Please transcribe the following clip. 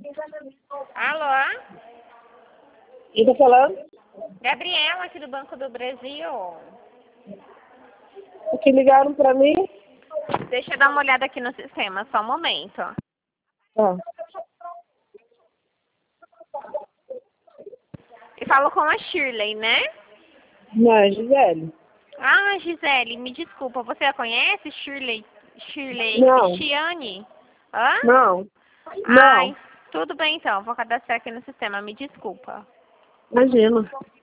Alô? Quem tá falando? Gabriela, aqui do Banco do Brasil. O que ligaram pra mim? Deixa eu dar uma olhada aqui no sistema, só um momento. Ah, E falo com a Shirley, né? não, é Gisele. Ah, Gisele, me desculpa, você a conhece? Shirley Não, Cristiane? Hã? não, Ai, não, tudo bem então, vou cadastrar aqui no sistema, me desculpa. imagina.